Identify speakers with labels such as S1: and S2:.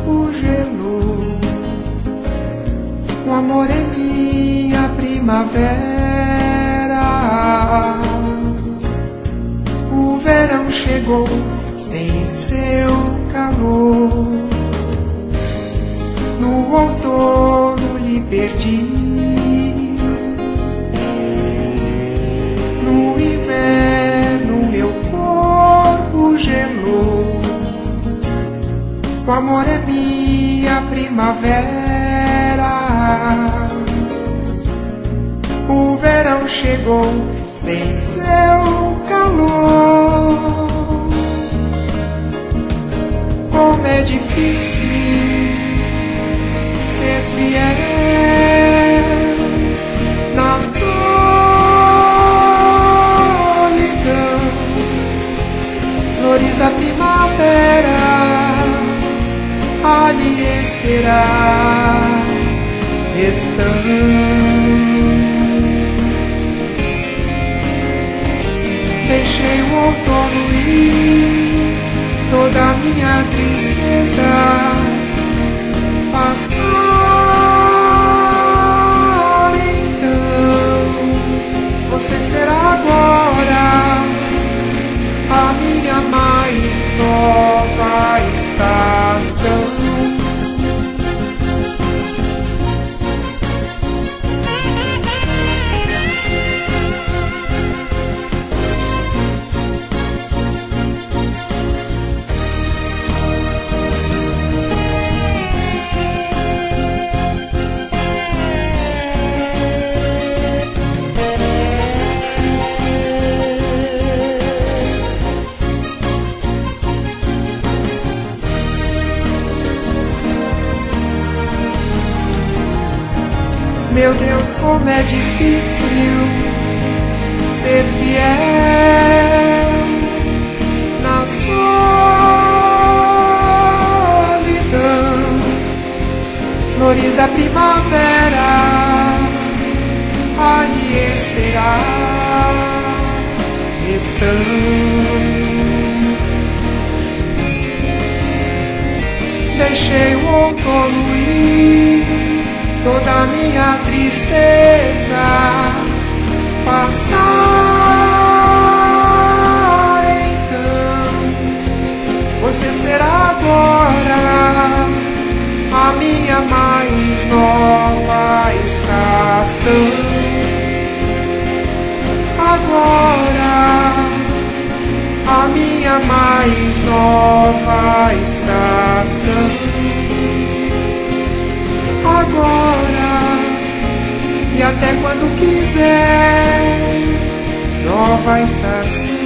S1: corpo gelou. O amor é minha primavera. O verão chegou sem seu calor. No outono lhe perdi. No inverno meu corpo gelou. O amor é minha primavera. O verão chegou sem seu calor. Como é difícil ser fiel na solidão. Flores da primavera a lhe esperar estão. Deixei o outono ir, toda a minha tristeza passar. Então você será agora a minha mais nova estação. Meu Deus, como é difícil ser fiel na solidão. Flores da primavera a lhe esperar estão. Deixei o outono ir, toda a minha tristeza passar. Então você será agora a minha mais nova estação. Agora a minha mais nova estação. Agora e até quando quiser, nova estação.